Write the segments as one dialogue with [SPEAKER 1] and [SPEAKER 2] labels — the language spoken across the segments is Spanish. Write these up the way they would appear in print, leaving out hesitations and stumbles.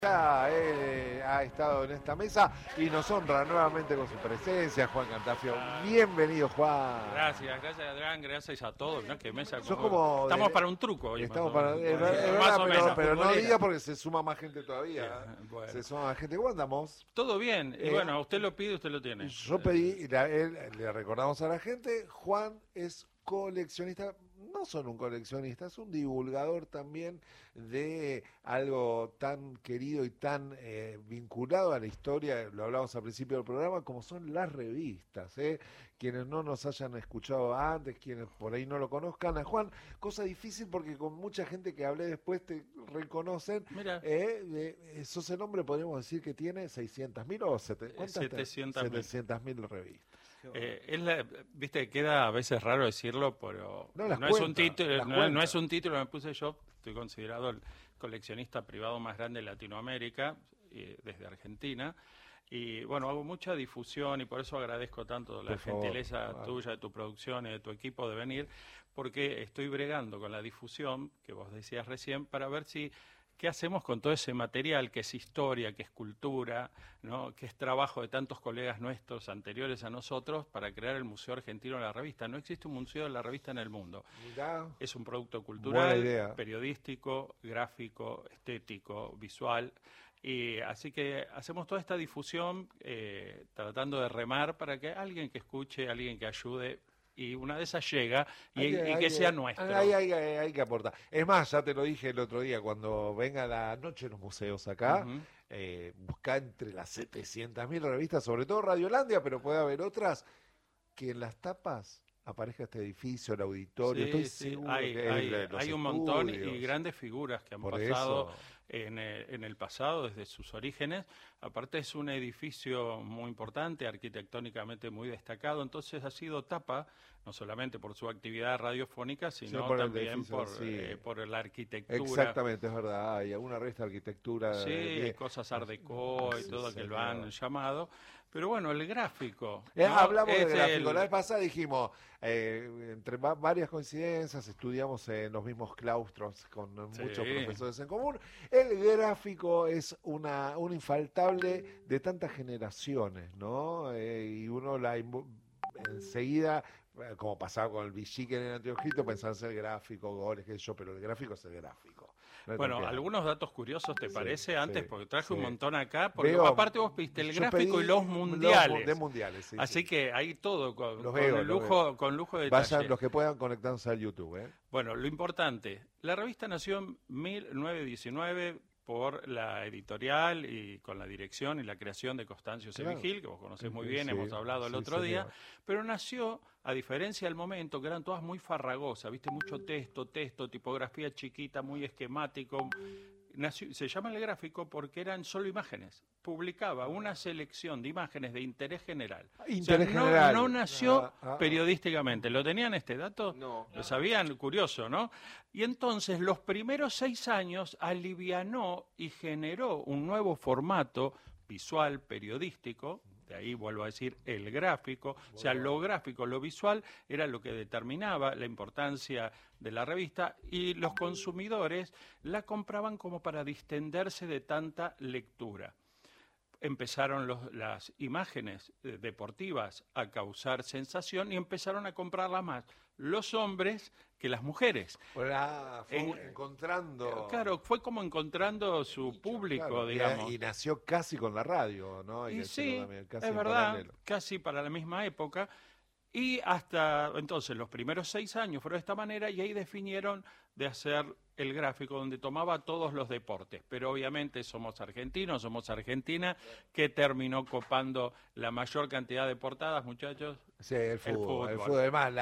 [SPEAKER 1] Ya ha estado en esta mesa y nos honra nuevamente con su presencia, Juan Cantafio. Bienvenido, Juan.
[SPEAKER 2] Gracias Adrián, gracias a todos. ¿No? ¿Qué mesa?
[SPEAKER 1] Estamos
[SPEAKER 2] para un truco hoy.
[SPEAKER 1] Estamos para, es
[SPEAKER 2] más
[SPEAKER 1] verdad,
[SPEAKER 2] o menos,
[SPEAKER 1] pero no diga porque se suma más gente todavía.
[SPEAKER 2] Bueno.
[SPEAKER 1] Se suma más gente. ¿Cómo andamos?
[SPEAKER 2] Todo bien. Y bueno, usted lo pide, usted lo tiene.
[SPEAKER 1] Yo pedí, le recordamos a la gente, Juan es coleccionista, no solo un coleccionista, es un divulgador también de algo tan querido y tan vinculado a la historia, lo hablamos al principio del programa, como son las revistas. Quienes no nos hayan escuchado antes, quienes por ahí no lo conozcan, a Juan, cosa difícil porque con mucha gente que hablé después te reconocen.
[SPEAKER 2] Mira.
[SPEAKER 1] Sos el hombre, podríamos decir que tiene 600.000 o 700.000 revistas.
[SPEAKER 2] Viste, queda a veces raro decirlo, pero no es un título, me puse yo, estoy considerado el coleccionista privado más grande de Latinoamérica, desde Argentina, y bueno, hago mucha difusión y por eso agradezco tanto la gentileza tuya, de tu producción y de tu equipo de venir, porque estoy bregando con la difusión, que vos decías recién, para ver ¿qué hacemos con todo ese material que es historia, que es cultura, ¿no? Que es trabajo de tantos colegas nuestros anteriores a nosotros para crear el Museo Argentino de la Revista? No existe un museo de la revista en el mundo. Mirá. Es un producto cultural, periodístico, gráfico, estético, visual. Y así que hacemos toda esta difusión tratando de remar para que alguien que escuche, alguien que ayude, y una de esas llega y que sea nuestro.
[SPEAKER 1] Hay que aportar. Es más, ya te lo dije el otro día, cuando venga la noche en los museos acá, busca entre las 700.000 revistas, sobre todo Radiolandia, pero puede haber otras, que en las tapas aparezca este edificio, el auditorio. Estoy seguro
[SPEAKER 2] hay un montón y grandes figuras que han pasado en el pasado, desde sus orígenes. Aparte es un edificio muy importante, arquitectónicamente muy destacado, entonces ha sido tapa, no solamente por su actividad radiofónica, sino también por la arquitectura.
[SPEAKER 1] Exactamente, es verdad, hay alguna revista de arquitectura.
[SPEAKER 2] Sí, cosas art déco y todo que lo han llamado. Pero bueno, el gráfico.
[SPEAKER 1] Hablamos del gráfico. La vez pasada dijimos, entre varias coincidencias, estudiamos en los mismos claustros con muchos profesores en común. El gráfico es un infaltable de tantas generaciones, ¿no? Y uno enseguida, como pasaba con el Vichy en el Anteojito, pensaba en ser gráfico, goles, qué sé yo, pero el gráfico es el gráfico.
[SPEAKER 2] Bueno, algunos datos curiosos, ¿te parece? Antes, porque traje un montón acá, porque aparte vos pediste el gráfico y los mundiales.
[SPEAKER 1] De mundiales,
[SPEAKER 2] así que hay todo con lujo de
[SPEAKER 1] Vayan
[SPEAKER 2] detalle.
[SPEAKER 1] los que puedan conectarse al YouTube.
[SPEAKER 2] Bueno, lo importante, la revista nació en 1919 por la editorial y con la dirección y la creación de Constancio Sevigil, que vos conocés muy bien, hemos hablado el otro día, pero nació, a diferencia del momento, que eran todas muy farragosas, viste, mucho texto, tipografía chiquita, muy esquemático. Se llama el gráfico porque eran solo imágenes. Publicaba una selección de imágenes de interés general. No nació periodísticamente. ¿Lo tenían este dato?
[SPEAKER 1] No.
[SPEAKER 2] Lo sabían, curioso, ¿no? Y entonces los primeros 6 años alivianó y generó un nuevo formato visual, periodístico. De ahí vuelvo a decir el gráfico, o sea, lo gráfico, lo visual era lo que determinaba la importancia de la revista y los consumidores la compraban como para distenderse de tanta lectura. Empezaron las imágenes deportivas a causar sensación y empezaron a comprarlas más los hombres que las mujeres.
[SPEAKER 1] Encontrando...
[SPEAKER 2] Claro, fue como encontrando su público, digamos.
[SPEAKER 1] Y nació casi con la radio, ¿no?
[SPEAKER 2] Y sí, es verdad, casi para la misma época. Y hasta entonces los primeros 6 años fueron de esta manera y ahí definieron de hacer el gráfico donde tomaba todos los deportes. Pero obviamente somos argentinos, somos Argentina, que terminó copando la mayor cantidad de portadas, muchachos.
[SPEAKER 1] Sí, el fútbol. Además,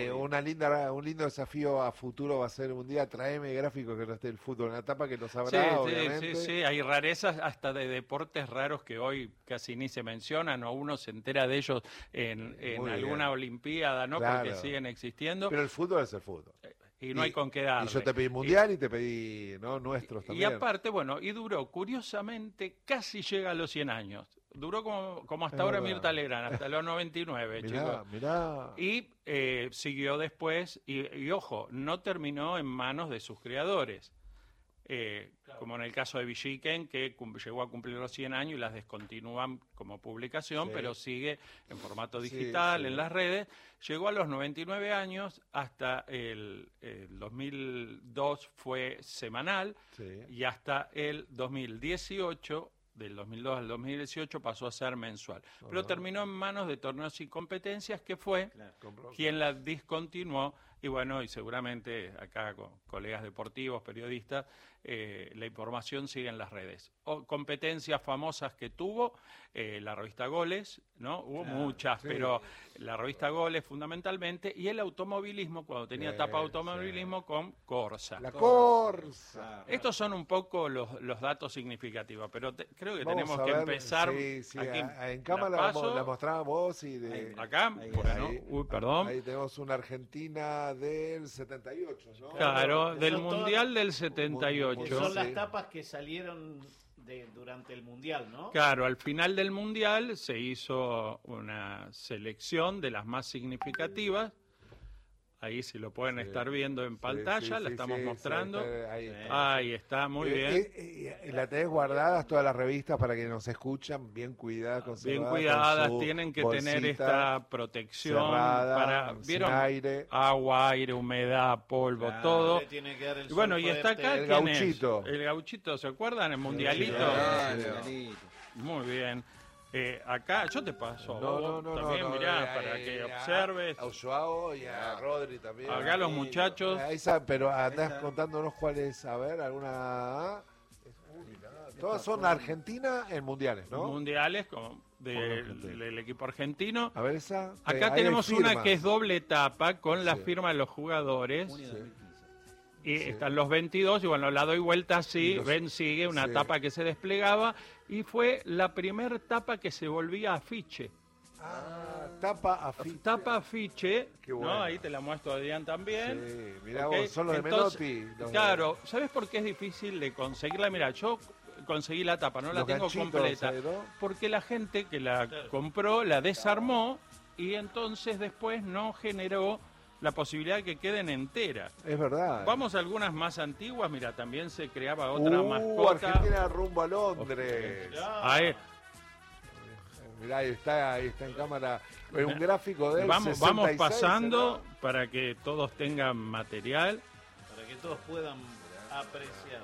[SPEAKER 1] un lindo desafío a futuro va a ser un día traeme gráficos que no esté el fútbol en la tapa, que lo sabrá, obviamente.
[SPEAKER 2] Sí, hay rarezas hasta de deportes raros que hoy casi ni se mencionan o uno se entera de ellos en alguna olimpiada, ¿no?
[SPEAKER 1] Claro.
[SPEAKER 2] Porque siguen existiendo.
[SPEAKER 1] Pero el fútbol es el fútbol.
[SPEAKER 2] Y no hay con qué darle.
[SPEAKER 1] Y yo te pedí mundial y te pedí nuestros también.
[SPEAKER 2] Y aparte, y duró, curiosamente, casi llega a los 100 años. Duró como hasta ahora Mirta Legrand, hasta los 99, chicos. Y siguió después, y ojo, no terminó en manos de sus creadores. como en el caso de Villiquen, que llegó a cumplir los 100 años y las descontinúan como publicación, pero sigue en formato digital, en las redes. Llegó a los 99 años, hasta el 2002 fue semanal, y hasta el 2018, del 2002 al 2018, pasó a ser mensual. Pero terminó en manos de Torneos y Competencias, que fue quien la discontinuó. Y bueno, y seguramente acá con colegas deportivos, periodistas, la información sigue en las redes. Competencias famosas que tuvo, la revista Goles, ¿no? Hubo muchas, pero la revista Goles fundamentalmente, y el automovilismo, cuando tenía tapa automovilismo con Corsa.
[SPEAKER 1] La Corsa.
[SPEAKER 2] Estos son un poco los datos significativos, pero creo que tenemos que empezar.
[SPEAKER 1] Aquí, en cámara la mostraba vos y de...
[SPEAKER 2] Acá, perdón.
[SPEAKER 1] Ahí tenemos una Argentina del 78, ¿no?
[SPEAKER 2] Claro, del Mundial del 78.
[SPEAKER 3] Que son las tapas que salieron durante el Mundial, ¿no?
[SPEAKER 2] Claro, al final del Mundial se hizo una selección de las más significativas. Ahí si lo pueden estar viendo en pantalla, la estamos mostrando. Ahí está, muy bien.
[SPEAKER 1] La tenés guardadas todas las revistas para que nos escuchan, bien cuidadas,
[SPEAKER 2] bien cuidadas, tienen que tener esta protección
[SPEAKER 1] cerrada,
[SPEAKER 2] ¿vieron?
[SPEAKER 1] Aire.
[SPEAKER 2] Agua, aire, humedad, polvo, todo.
[SPEAKER 3] Tiene que dar el
[SPEAKER 2] Bueno, y está acá
[SPEAKER 1] el Gauchito.
[SPEAKER 2] El Gauchito, ¿se acuerdan? El Mundialito. Muy bien. Acá, yo te paso también, mirá, para que observes.
[SPEAKER 1] A Joao y a Rodri también.
[SPEAKER 2] Acá los muchachos.
[SPEAKER 1] Pero andás contándonos cuál es, a ver, alguna... Todas son Argentina en mundiales, ¿no?
[SPEAKER 2] Mundiales del equipo argentino.
[SPEAKER 1] A ver esa.
[SPEAKER 2] Acá tenemos una que es doble tapa con la firma de los jugadores. Y están los 22, y bueno, la doy vuelta así, sigue una tapa que se desplegaba, y fue la primer tapa que se volvía afiche.
[SPEAKER 1] Tapa afiche.
[SPEAKER 2] Tapa afiche,
[SPEAKER 1] bueno.
[SPEAKER 2] ¿no? Ahí te la muestro, Adrián, también.
[SPEAKER 1] Sí, mirá vos, son los de Menotti.
[SPEAKER 2] Claro, ¿sabes por qué es difícil de conseguirla? Mira, yo conseguí la tapa, no la tengo completa, porque la gente que la compró la desarmó, y entonces después no generó la posibilidad de que queden enteras.
[SPEAKER 1] Es verdad.
[SPEAKER 2] Vamos a algunas más antiguas. Mira, también se creaba otra mascota.
[SPEAKER 1] Argentina rumbo a Londres.
[SPEAKER 2] Ahí.
[SPEAKER 1] Mirá, ahí está en cámara un gráfico de
[SPEAKER 2] vamos pasando, ¿no? Para que todos tengan material.
[SPEAKER 3] Para que todos puedan apreciar.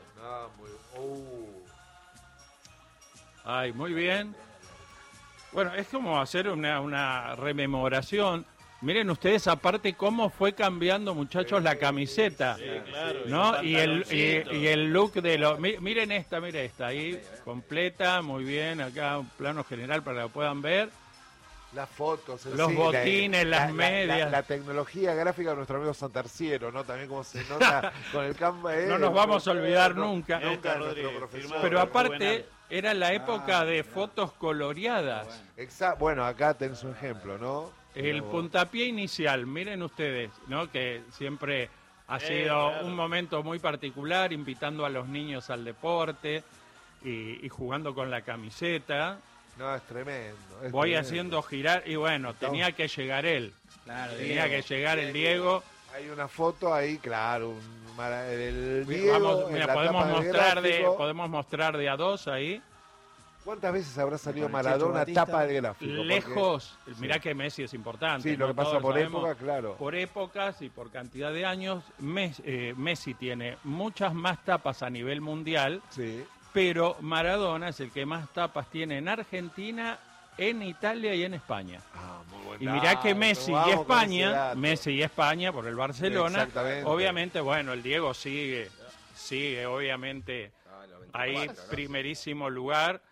[SPEAKER 2] Ay, muy bien. Bueno, es como hacer una rememoración. Miren ustedes, aparte, cómo fue cambiando, muchachos, la camiseta, ¿no? Y el look de los... Miren esta, ahí, completa, muy bien, acá un plano general para que lo puedan ver.
[SPEAKER 1] Las fotos,
[SPEAKER 2] los botines, las medias.
[SPEAKER 1] La tecnología gráfica de nuestro amigo Santarciero, ¿no? También como se nota con el Canva.
[SPEAKER 2] No nos vamos a olvidar nunca. Pero aparte, era la época de fotos coloreadas.
[SPEAKER 1] Exacto. Bueno, acá tenés un ejemplo, ¿no?
[SPEAKER 2] El puntapié inicial, miren ustedes, ¿no? Que siempre ha sido un momento muy particular, invitando a los niños al deporte y jugando con la camiseta.
[SPEAKER 1] No, es tremendo.
[SPEAKER 2] Voy haciendo girar, y bueno, tenía que llegar él. Claro, tenía que llegar el Diego.
[SPEAKER 1] Hay una foto ahí, claro, del Diego.
[SPEAKER 2] Mira, podemos mostrar de a dos ahí.
[SPEAKER 1] ¿Cuántas veces habrá salido Maradona tapa del gráfico?
[SPEAKER 2] Lejos, mirá que Messi es importante.
[SPEAKER 1] Sí, lo que pasa por época, claro.
[SPEAKER 2] Por épocas y por cantidad de años, Messi tiene muchas más tapas a nivel mundial, pero Maradona es el que más tapas tiene en Argentina, en Italia y en España.
[SPEAKER 1] Muy buen
[SPEAKER 2] y mirá que Messi y España por el Barcelona, obviamente, bueno, el Diego sigue obviamente ahí primerísimo lugar.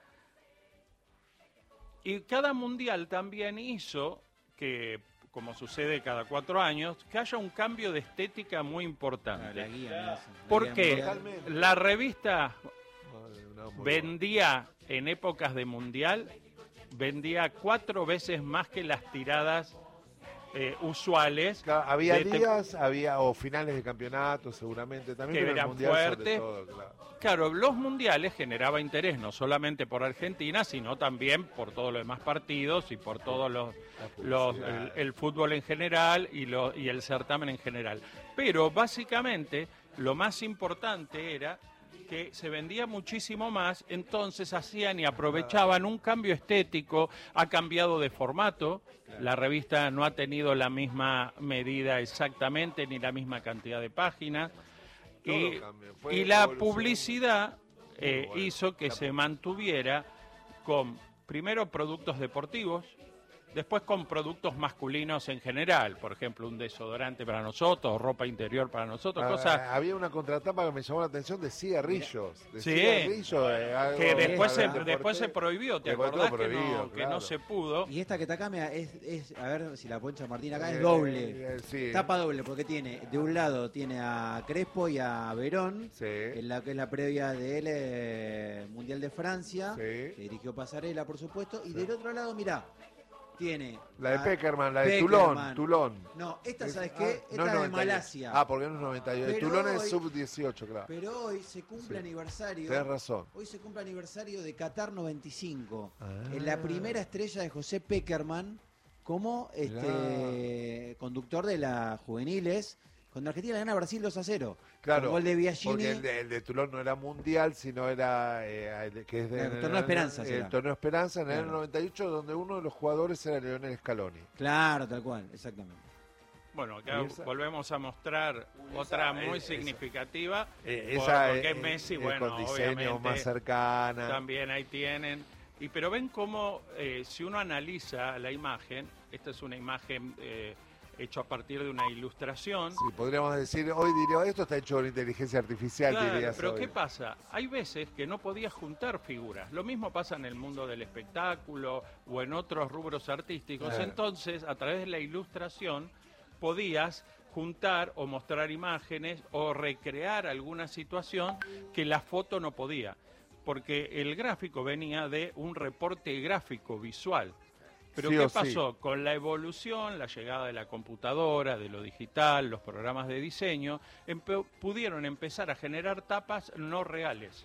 [SPEAKER 2] Y cada mundial también hizo que, como sucede cada 4 años, que haya un cambio de estética muy importante. Porque la revista vendía en épocas de mundial, vendía 4 veces más que las tiradas usuales.
[SPEAKER 1] Había días, o finales de campeonato seguramente también,
[SPEAKER 2] que eran fuertes. Claro, los mundiales generaba interés no solamente por Argentina, sino también por todos los demás partidos y por todos el fútbol en general y el certamen en general. Pero básicamente lo más importante era que se vendía muchísimo más, entonces hacían y aprovechaban un cambio estético, ha cambiado de formato, la revista no ha tenido la misma medida exactamente, ni la misma cantidad de páginas, y la publicidad hizo que se mantuviera con, primero, productos deportivos, después con productos masculinos en general, por ejemplo, un desodorante para nosotros, ropa interior para nosotros, cosas...
[SPEAKER 1] Había una contratapa que me llamó la atención de cigarrillos.
[SPEAKER 2] Que después se prohibió, ¿te acordás que no se pudo?
[SPEAKER 4] Y esta que está acá, a ver si la poncha Martín acá, es doble, tapa doble, porque tiene, de un lado tiene a Crespo y a Verón, en la que es la previa del Mundial de Francia, que dirigió Pasarela, por supuesto, y del otro lado, mirá, tiene
[SPEAKER 1] la de Peckerman, la de Toulon.
[SPEAKER 4] No, esta, ¿sabes qué? Esta es de Malasia.
[SPEAKER 1] Porque no es 98. Toulon es sub-18, claro.
[SPEAKER 4] Pero hoy se cumple aniversario.
[SPEAKER 1] Tienes razón.
[SPEAKER 4] Hoy se cumple aniversario de Qatar 95. En la primera estrella de José Peckerman como conductor de las juveniles. Cuando Argentina gana a Brasil 2-0.
[SPEAKER 1] Claro,
[SPEAKER 4] con gol de Biagini.
[SPEAKER 1] Porque el de Toulon no era mundial, sino era que es
[SPEAKER 4] el Torneo Esperanza.
[SPEAKER 1] El Torneo Esperanza en el 98, donde uno de los jugadores era Lionel Scaloni.
[SPEAKER 4] Claro, tal cual, exactamente.
[SPEAKER 2] Bueno, acá volvemos a mostrar otra muy significativa.
[SPEAKER 1] Porque
[SPEAKER 2] es Messi,
[SPEAKER 1] con diseño más cercana.
[SPEAKER 2] También ahí tienen. Pero ven cómo, si uno analiza la imagen, esta es una imagen... hecho a partir de una ilustración.
[SPEAKER 1] Sí, podríamos decir, hoy diría, esto está hecho con inteligencia artificial,
[SPEAKER 2] claro, pero hoy. ¿Qué pasa? Hay veces que no podías juntar figuras. Lo mismo pasa en el mundo del espectáculo o en otros rubros artísticos. Claro. Entonces, a través de la ilustración, podías juntar o mostrar imágenes o recrear alguna situación que la foto no podía. Porque el gráfico venía de un reporte gráfico visual. Pero ¿qué pasó? Con la evolución, la llegada de la computadora, de lo digital, los programas de diseño, pudieron empezar a generar tapas no reales.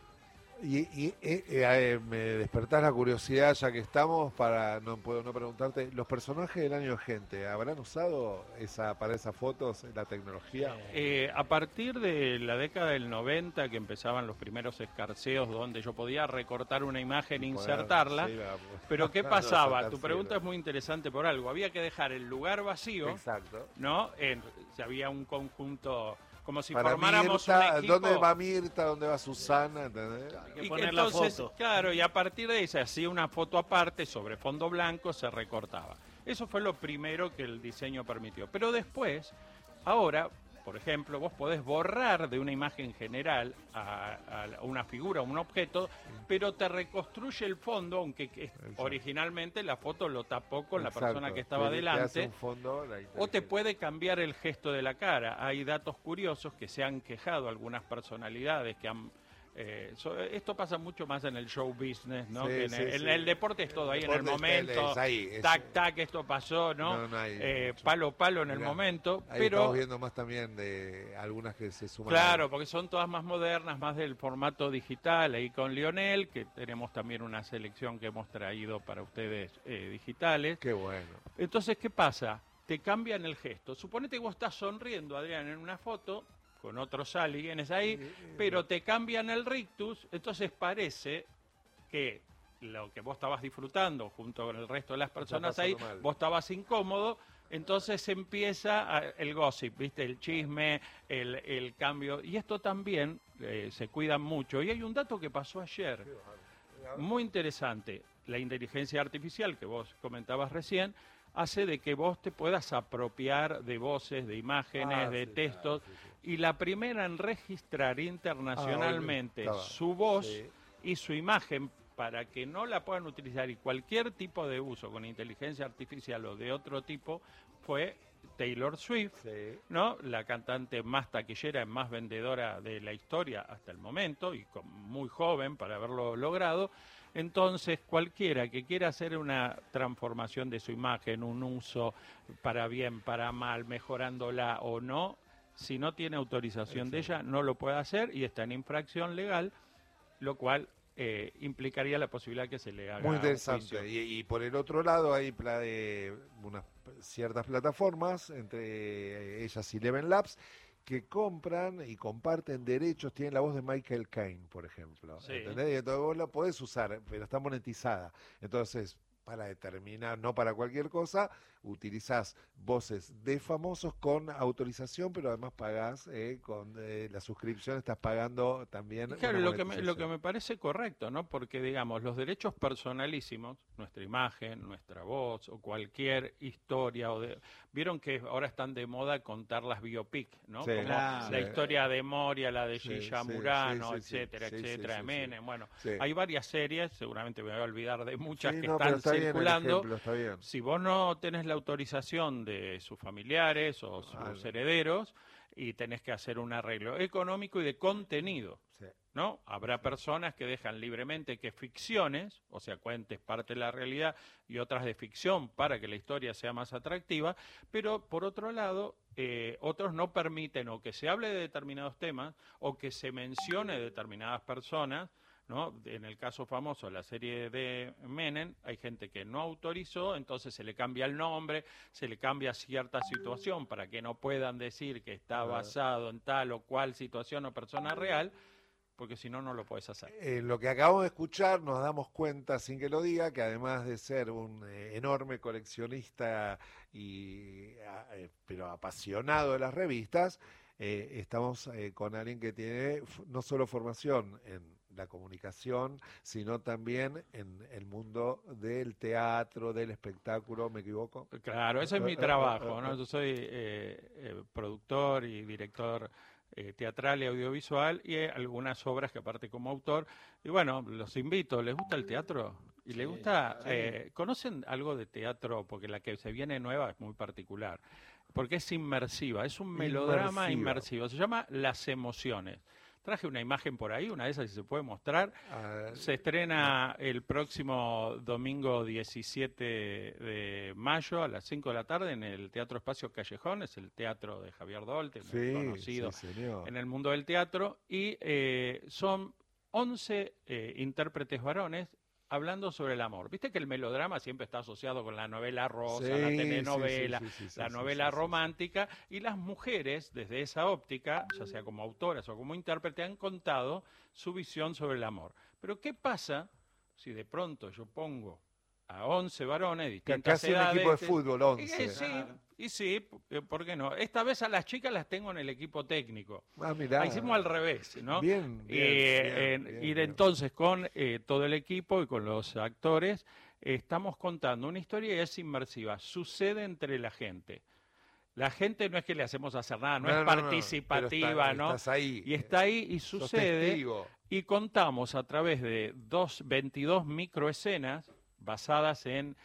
[SPEAKER 1] Y me despertás la curiosidad, ya que estamos, no puedo no preguntarte, ¿los personajes del año Gente habrán usado para esas fotos la tecnología?
[SPEAKER 2] A partir de la década del 90, que empezaban los primeros escarceos donde yo podía recortar una imagen e insertarla, pero ¿qué pasaba? Tu pregunta es muy interesante por algo. Había que dejar el lugar vacío,
[SPEAKER 1] exacto,
[SPEAKER 2] ¿no? Si había un conjunto... Como si formáramos un equipo.
[SPEAKER 1] ¿Dónde va Mirta? ¿Dónde va Susana? ¿Entendés?
[SPEAKER 3] Hay que poner la foto.
[SPEAKER 2] Claro, y a partir de ahí se hacía una foto aparte sobre fondo blanco, se recortaba. Eso fue lo primero que el diseño permitió. Pero después, ahora, por ejemplo, vos podés borrar de una imagen general a una figura, un objeto, pero te reconstruye el fondo, aunque originalmente la foto lo tapó con la persona que estaba delante, o te puede cambiar el gesto de la cara. Hay datos curiosos que se han quejado algunas personalidades que han... esto pasa mucho más en el show business, ¿no? Que en el deporte es todo ahí en el momento, tac, esto pasó, ¿no? Palo en el momento.
[SPEAKER 1] Ahí
[SPEAKER 2] pero
[SPEAKER 1] estamos viendo más también de algunas que se suman.
[SPEAKER 2] Claro, porque son todas más modernas, más del formato digital, ahí con Lionel, que tenemos también una selección que hemos traído para ustedes digitales.
[SPEAKER 1] Qué bueno.
[SPEAKER 2] Entonces, ¿qué pasa? Te cambian el gesto. Suponete que vos estás sonriendo, Adrián, en una foto... con otros alguienes ahí, pero te cambian el rictus, entonces parece que lo que vos estabas disfrutando junto con el resto de las personas ahí, vos estabas incómodo, entonces empieza el gossip, ¿viste? El chisme, el cambio, y esto también se cuida mucho. Y hay un dato que pasó ayer, muy interesante, la inteligencia artificial que vos comentabas recién, hace de que vos te puedas apropiar de voces, de imágenes, de textos, y la primera en registrar internacionalmente su voz y su imagen para que no la puedan utilizar y cualquier tipo de uso con inteligencia artificial o de otro tipo fue Taylor Swift, ¿no? La cantante más taquillera y más vendedora de la historia hasta el momento y muy joven para haberlo logrado. Entonces, cualquiera que quiera hacer una transformación de su imagen, un uso para bien, para mal, mejorándola o no, si no tiene autorización de ella, no lo puede hacer y está en infracción legal, lo cual implicaría la posibilidad que se le haga.
[SPEAKER 1] Muy interesante. Y por el otro lado hay unas ciertas plataformas, entre ellas Eleven Labs, que compran y comparten derechos, tienen la voz de Michael Caine, por ejemplo.
[SPEAKER 2] Sí.
[SPEAKER 1] ¿Entendés? Y entonces vos la podés usar, pero está monetizada. Entonces, para determinar, no para cualquier cosa, utilizás voces de famosos con autorización, pero además pagás con la suscripción, estás pagando también.
[SPEAKER 2] Claro, lo que me parece correcto, ¿no? Porque, digamos, los derechos personalísimos, nuestra imagen, nuestra voz o cualquier historia, vieron que ahora están de moda contar las biopic, ¿no?
[SPEAKER 1] Sí,
[SPEAKER 2] como la historia de Moria, la de Gilla Murano, etcétera, etcétera, de Menem. Bueno, hay varias series, seguramente me voy a olvidar de muchas que están circulando.
[SPEAKER 1] Bien, está bien.
[SPEAKER 2] Si vos no tenés la autorización de sus familiares o sus herederos y tenés que hacer un arreglo económico y de contenido, ¿no? Habrá personas que dejan libremente que ficciones, o sea, cuentes parte de la realidad y otras de ficción para que la historia sea más atractiva, pero por otro lado, otros no permiten o que se hable de determinados temas o que se mencione determinadas personas, ¿no? En el caso famoso, la serie de Menem, hay gente que no autorizó, entonces se le cambia el nombre, se le cambia cierta situación para que no puedan decir que está basado en tal o cual situación o persona real, porque si no, no lo puedes hacer.
[SPEAKER 1] Lo que acabamos de escuchar nos damos cuenta, sin que lo diga, que además de ser un enorme coleccionista pero apasionado de las revistas, estamos con alguien que tiene no solo formación en la comunicación, sino también en el mundo del teatro, del espectáculo, ¿me equivoco?
[SPEAKER 2] Claro, ese es mi trabajo, ¿no? Yo soy productor y director teatral y audiovisual y algunas obras que aparte como autor. Y bueno, los invito, ¿les gusta el teatro? ¿Y les gusta? ¿Conocen algo de teatro? Porque la que se viene nueva es muy particular, porque es inmersiva, es un melodrama inmersivo, se llama Las Emociones. Traje una imagen por ahí, una de esas si se puede mostrar. Se estrena el próximo domingo 17 de mayo a las 5 de la tarde en el Teatro Espacio Callejón, es el teatro de Javier Dolte, muy conocido en el mundo del teatro, y son 11 intérpretes varones hablando sobre el amor. Viste que el melodrama siempre está asociado con la novela rosa, la telenovela, la novela romántica, y las mujeres, desde esa óptica, ya sea como autoras o como intérprete, han contado su visión sobre el amor. Pero ¿qué pasa si de pronto yo pongo a 11 varones de distintas edades?
[SPEAKER 1] Un equipo de fútbol, 11.
[SPEAKER 2] Sí, ¿por qué no? Esta vez a las chicas las tengo en el equipo técnico.
[SPEAKER 1] Mirá.
[SPEAKER 2] Hicimos al revés, ¿no?
[SPEAKER 1] Bien.
[SPEAKER 2] Entonces, con todo el equipo y con los actores, estamos contando una historia y es inmersiva. Sucede entre la gente. La gente no es que le hacemos hacer nada, no es participativa, ¿no?
[SPEAKER 1] Estás ahí.
[SPEAKER 2] Y está ahí y sucede. Y contamos a través de 22 microescenas basadas en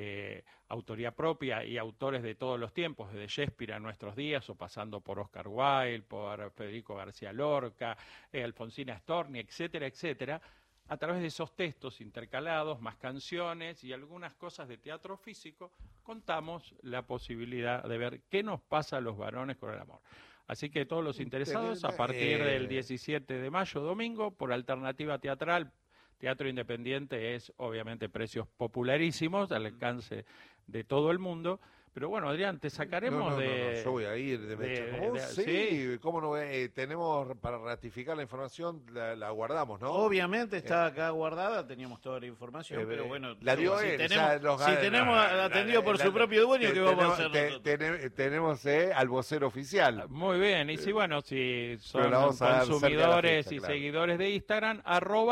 [SPEAKER 2] autoría propia y autores de todos los tiempos, desde Shakespeare a nuestros días, o pasando por Oscar Wilde, por Federico García Lorca, Alfonsina Storni, etcétera, etcétera. A través de esos textos intercalados, más canciones y algunas cosas de teatro físico, contamos la posibilidad de ver qué nos pasa a los varones con el amor. Así que todos los interesados, a partir del 17 de mayo, domingo, por Alternativa Teatral, teatro independiente es obviamente precios popularísimos, al alcance de todo el mundo. Pero bueno, Adrián, te sacaremos
[SPEAKER 1] yo voy a ir sí, ¿cómo no? Tenemos para ratificar la información, la guardamos, ¿no?
[SPEAKER 3] Obviamente está acá guardada, teníamos toda la información, pero bueno,
[SPEAKER 1] la dio él,
[SPEAKER 3] si tenemos atendido por su propio dueño, ¿qué vamos a hacer nosotros?
[SPEAKER 1] Tenemos al vocero oficial.
[SPEAKER 2] Muy bien, y si son consumidores y seguidores de Instagram,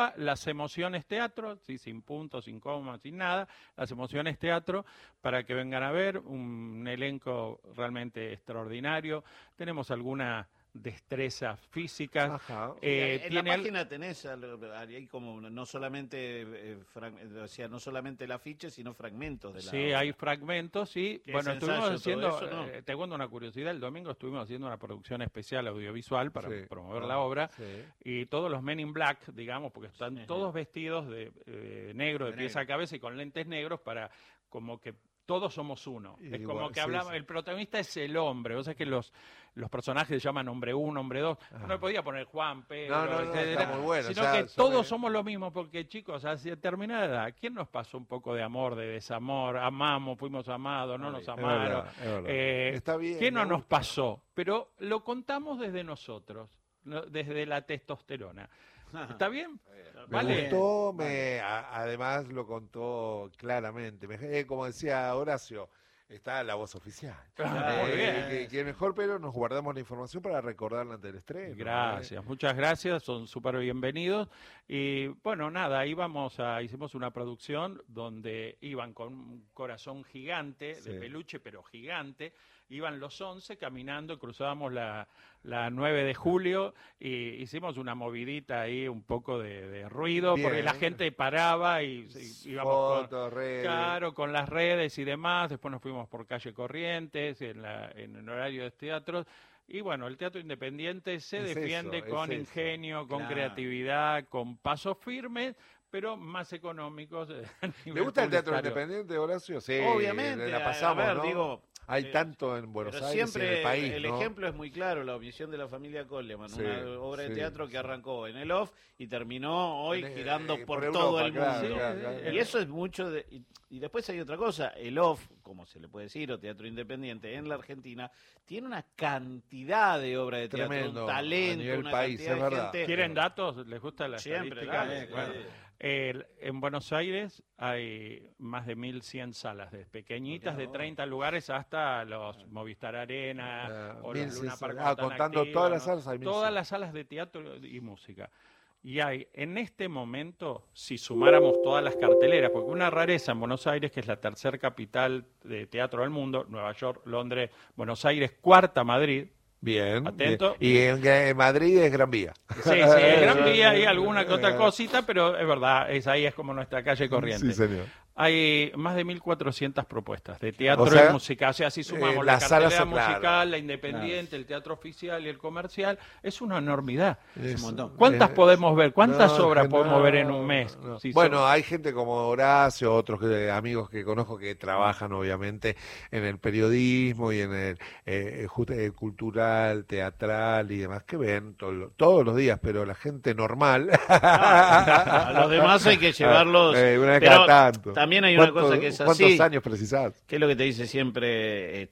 [SPEAKER 2] @lasemocionesteatro, sí, sin puntos, sin comas, sin nada, Las Emociones Teatro, para que vengan a ver un elenco realmente extraordinario. Tenemos alguna destrezas físicas.
[SPEAKER 3] En la página tenés ahí como no solamente no solamente el afiche, sino fragmentos de la obra.
[SPEAKER 2] Hay fragmentos, sí. Bueno, estuvimos haciendo, te cuento una curiosidad, el domingo estuvimos haciendo una producción especial audiovisual para promover la obra, y todos los Men in Black, digamos, porque están todos vestidos de negro, de pies a cabeza y con lentes negros, para como que todos somos uno. Es como que hablamos, el protagonista es el hombre. O sea que los personajes se llaman hombre 1, hombre 2. No me podía poner Juan, Pedro,
[SPEAKER 1] está muy bueno,
[SPEAKER 2] sino que todos somos lo mismo, porque chicos, a determinada edad, ¿quién nos pasó un poco de amor, de desamor? Amamos, fuimos amados, no nos amaron.
[SPEAKER 1] Es verdad. Está bien.
[SPEAKER 2] ¿Qué no nos pasó? Pero lo contamos desde nosotros, desde la testosterona. ¿Está bien?
[SPEAKER 1] Me gustó, además lo contó claramente. Como decía Horacio, está la voz oficial. Que mejor, pero nos guardamos la información para recordarla ante el estreno.
[SPEAKER 2] Gracias, muchas gracias, son súper bienvenidos. Y bueno, nada, hicimos una producción donde iban con un corazón gigante, de peluche, pero gigante. Iban los 11 caminando, cruzábamos la 9 de julio y hicimos una movidita ahí, un poco de ruido, porque la gente paraba y íbamos con las redes y demás. Después nos fuimos por calle Corrientes, en el horario de teatros. Y bueno, el teatro independiente se defiende con ingenio, con creatividad, con pasos firmes, pero más económicos.
[SPEAKER 1] ¿Le gusta el teatro independiente, Horacio? Sí,
[SPEAKER 3] obviamente.
[SPEAKER 1] La pasamos,
[SPEAKER 3] a ver, ¿no?
[SPEAKER 1] Hay tanto en Buenos Aires y en el país,
[SPEAKER 3] el ejemplo es muy claro, la omisión de la familia Coleman, una obra de teatro que arrancó en el Off y terminó hoy girando por todo el mundo. Claro. Y eso es mucho y después hay otra cosa, el Off, como se le puede decir, o teatro independiente en la Argentina, tiene una cantidad de obras de teatro, un talento, una
[SPEAKER 1] país,
[SPEAKER 3] cantidad de gente.
[SPEAKER 2] ¿Quieren datos? ¿Les gusta la
[SPEAKER 3] Siempre,
[SPEAKER 2] estadística? En Buenos Aires hay más de 1.100 salas, de pequeñitas, de 30 lugares hasta los Movistar Arena o los Luna Park.
[SPEAKER 1] Contando activa, todas las salas hay 1.100.
[SPEAKER 2] Todas las salas de teatro y música. Y hay, en este momento, si sumáramos todas las carteleras, porque una rareza en Buenos Aires, que es la tercer capital de teatro del mundo, Nueva York, Londres, Buenos Aires, cuarta Madrid.
[SPEAKER 1] Bien.
[SPEAKER 2] Atento.
[SPEAKER 1] Y en Madrid es Gran Vía.
[SPEAKER 2] Sí, es Gran Vía y alguna que otra cosita, pero es verdad, ahí es como nuestra calle corriente.
[SPEAKER 1] Sí, señor.
[SPEAKER 2] Hay más de 1.400 1.400 de teatro y música. O sea, si sumamos la cartelera musical, la independiente, el teatro oficial y el comercial, es una enormidad. Es un montón. ¿Cuántas podemos ver? ¿Cuántas obras podemos ver en un mes?
[SPEAKER 1] Si hay gente como Horacio, otros amigos que conozco que trabajan obviamente en el periodismo y en el cultural, teatral y demás, que ven todos los días, pero la gente normal...
[SPEAKER 3] A los demás hay que llevarlos...
[SPEAKER 1] una vez cada tanto.
[SPEAKER 3] También hay una cosa que es así.
[SPEAKER 1] ¿Cuántos años precisás?
[SPEAKER 3] Que es lo que te dice siempre,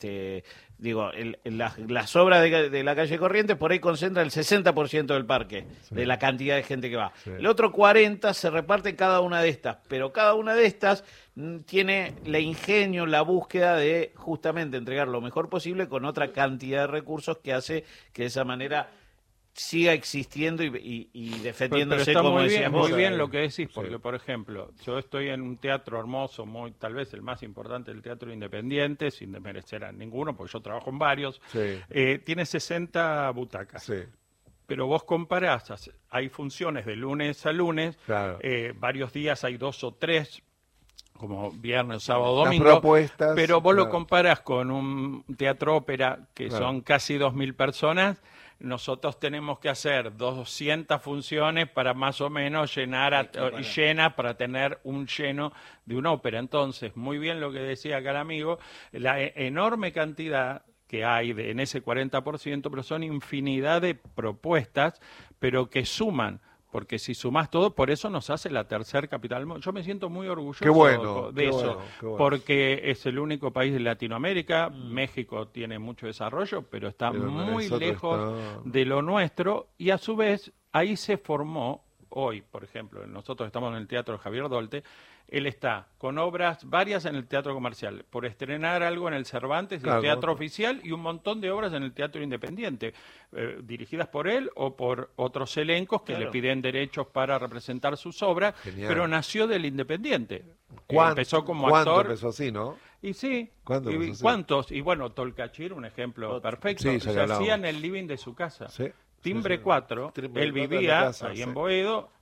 [SPEAKER 3] las obras de la calle Corrientes por ahí concentran el 60% del parque, de la cantidad de gente que va. Sí. El otro 40% se reparte en cada una de estas, pero cada una de estas tiene la ingenio, la búsqueda de justamente entregar lo mejor posible con otra cantidad de recursos que hace que de esa manera siga existiendo y defendiéndose,
[SPEAKER 2] pero está
[SPEAKER 3] como
[SPEAKER 2] muy
[SPEAKER 3] decías
[SPEAKER 2] bien,
[SPEAKER 3] vos.
[SPEAKER 2] Muy bien lo que decís, porque por ejemplo, yo estoy en un teatro hermoso, tal vez el más importante del teatro independiente, sin desmerecer a ninguno, porque yo trabajo en varios, tiene 60 butacas. Sí. Pero vos comparás, hay funciones de lunes a lunes, varios días hay 2 o 3, como viernes, sábado, domingo, pero vos lo comparás con un teatro ópera, que son casi 2.000 personas. Nosotros tenemos que hacer 200 funciones para más o menos llenas para tener un lleno de una ópera. Entonces, muy bien lo que decía acá el amigo, la enorme cantidad que hay en ese 40%, pero son infinidad de propuestas, pero que suman. Porque si sumás todo, por eso nos hace la tercer capital. Yo me siento muy orgulloso de eso, porque es el único país de Latinoamérica. México tiene mucho desarrollo, pero está muy lejos de lo nuestro. Y a su vez, ahí se formó, hoy, por ejemplo, nosotros estamos en el Teatro Javier Dolte, él está con obras varias en el Teatro Comercial, por estrenar algo en el Cervantes, el Teatro Oficial, y un montón de obras en el Teatro Independiente, dirigidas por él o por otros elencos que le piden derechos para representar sus obras. Genial. Pero nació del Independiente. Empezó como actor.
[SPEAKER 1] Empezó así, ¿no?
[SPEAKER 2] Y sí. ¿Cuántos? Y bueno, Tolcachir, un ejemplo perfecto. Sí, se hacía en el living de su casa. Sí. Timbre 4, él vivía ahí en Boedo,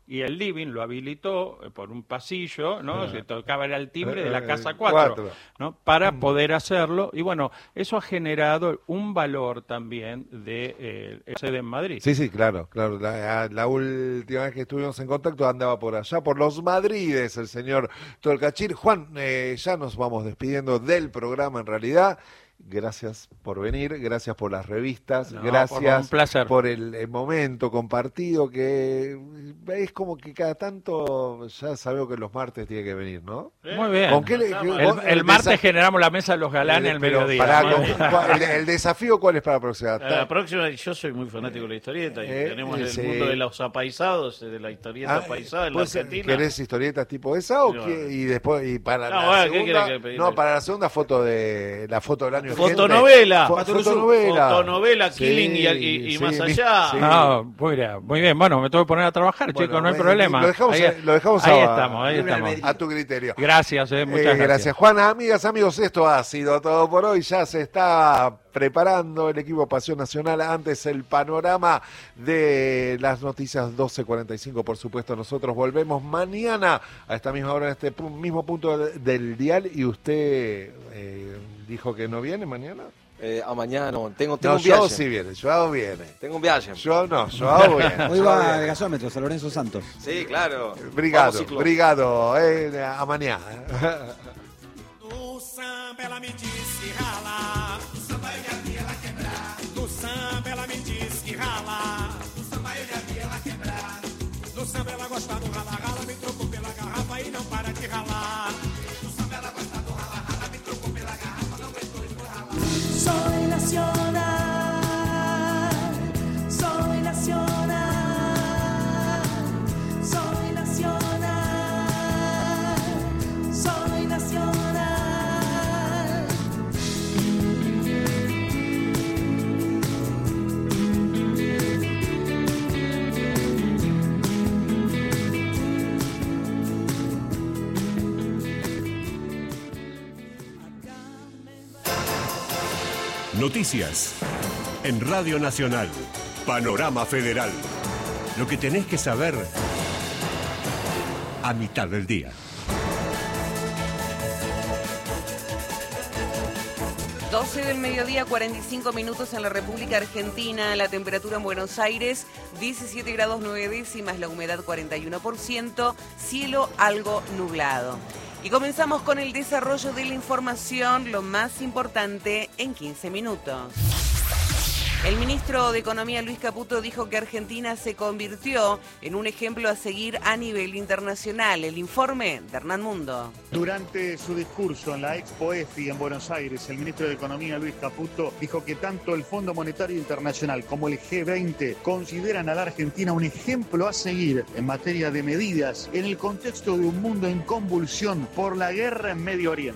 [SPEAKER 2] y el living lo habilitó por un pasillo, ¿no? Se tocaba el timbre de la casa 4, ¿no? Para poder hacerlo. Y bueno, eso ha generado un valor también de sede en Madrid.
[SPEAKER 1] Sí, claro. La última vez que estuvimos en contacto andaba por allá, por los Madrides, el señor Tolcachir. Juan, ya nos vamos despidiendo del programa en realidad. Gracias por venir, gracias por las revistas, gracias por el momento compartido, que es como que cada tanto ya sabemos que los martes tiene que venir, ¿no?
[SPEAKER 2] Muy bien. El martes generamos la mesa de los galanes al mediodía.
[SPEAKER 1] El desafío, ¿cuál es para la próxima?
[SPEAKER 3] La próxima, yo soy muy fanático de la historieta y tenemos el mundo de los apaisados, de la historieta apaisada en la Argentina.
[SPEAKER 1] ¿Querés historietas tipo esa o y después para la segunda? Para la segunda foto la foto del año.
[SPEAKER 3] Fotonovela. Fotonovela, Killing y más allá.
[SPEAKER 2] Sí. No, muy bien. Bueno, me tengo que poner a trabajar, chicos, no hay problema.
[SPEAKER 1] Lo dejamos
[SPEAKER 2] ahí estamos.
[SPEAKER 1] A tu criterio.
[SPEAKER 2] Gracias, muchas gracias.
[SPEAKER 1] Juana, amigas, amigos, esto ha sido todo por hoy. Ya se está preparando el equipo Pasión Nacional. Antes el panorama de las noticias 12:45, por supuesto. Nosotros volvemos mañana a esta misma hora, en este mismo punto del dial. Y usted dijo que no viene mañana.
[SPEAKER 5] Mañana no, tengo un viaje. Yo sí viene,
[SPEAKER 1] Joao viene.
[SPEAKER 5] Tengo un viaje.
[SPEAKER 1] Joao viene.
[SPEAKER 4] Hoy va de gasómetro, San Lorenzo Santos.
[SPEAKER 5] Sí, claro.
[SPEAKER 1] Brigado, a mañana.
[SPEAKER 6] No samba ela me disse rala, no samba eu já vi ela quebrar. No samba ela me disse que rala, no samba eu já vi ela quebrar. No samba ela gosta do rala, me trocou pela garrafa e não para de ralar. No samba ela gosta do rala, me trocou pela garrafa, não aguentou de ralar. Soy nacional, soy nacional, soy nacional, soy nacional.
[SPEAKER 7] Noticias en Radio Nacional. Panorama Federal. Lo que tenés que saber a mitad del día.
[SPEAKER 8] 12 del mediodía, 45 minutos en la República Argentina. La temperatura en Buenos Aires, 17 grados 9 décimas, la humedad 41%, cielo algo nublado. Y comenzamos con el desarrollo de la información, lo más importante en 15 minutos. El ministro de Economía, Luis Caputo, dijo que Argentina se convirtió en un ejemplo a seguir a nivel internacional. El informe de Hernán Mundo.
[SPEAKER 9] Durante su discurso en la Expo EFI en Buenos Aires, el ministro de Economía, Luis Caputo, dijo que tanto el Fondo Monetario Internacional como el G20 consideran a la Argentina un ejemplo a seguir en materia de medidas en el contexto de un mundo en convulsión por la guerra en Medio Oriente.